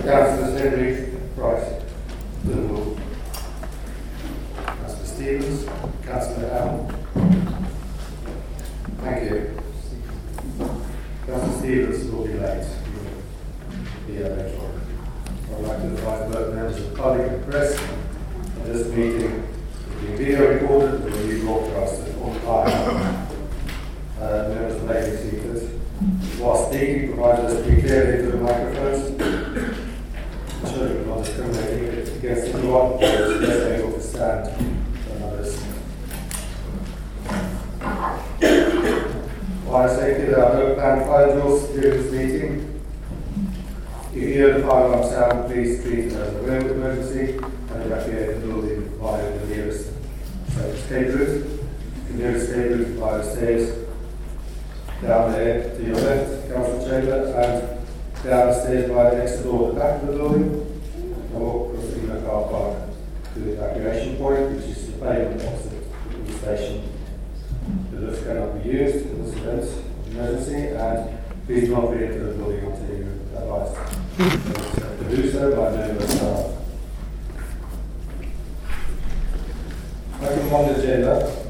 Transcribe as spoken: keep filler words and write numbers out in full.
Councillors Henry, Price, Liverpool. Councillor Stevens, Councillor Allen. Thank you. Councillor Stevens will be late. He will be late. I'd like to advise both members of the public and press that this meeting is being video recorded and will be broadcasted on time. Uh, members may be seated. While speaking, provide us to be clear into the microphones. Children are not discriminating against anyone, but are less able to stand than others. Fire safety, there are no planned fire drills during this meeting. If you hear the fire alarm sound, please treat it as a real emergency and evacuate the building via the nearest escape route. The nearest escape route via the stairs down there to your left, Council Chamber, and down the stairs via the exit door at the back of the building, and walk across the inner car park to the evacuation point, which is the pavement opposite the police station. The lift cannot be used in this event of emergency, and please do not re-enter the building until you are advised to do so by member staff. Item on the agenda